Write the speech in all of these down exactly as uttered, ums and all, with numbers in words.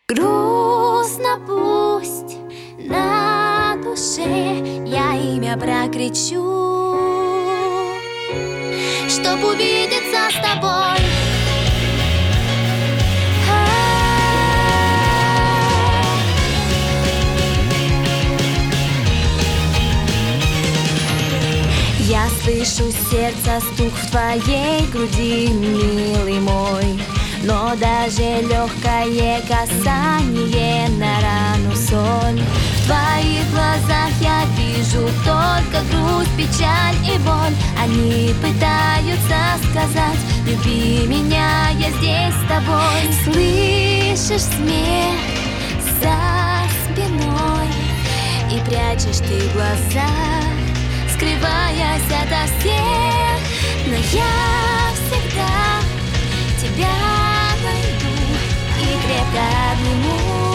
Грустно пусть на душе я имя прокричу, чтоб увидеться с тобой. Я слышу сердца стук в твоей груди, милый мой, но даже легкое касание на рану соль. В твоих глазах я вижу только грусть, печаль и боль. Они пытаются сказать: люби меня, я здесь с тобой. Слышишь смех за спиной, и прячешь ты глаза, скрываясь ото всех. Но я всегда тебя найду и крепко обниму,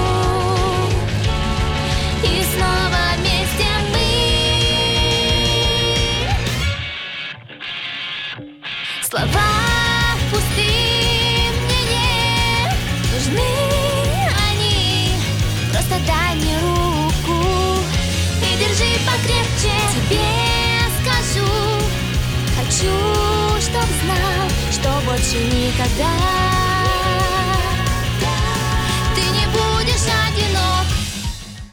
и снова вместе мы. Слова пустые мне не нужны, они просто дай мне руку и держи покрепче. Тебе скажу, хочу, чтоб знал, что больше никогда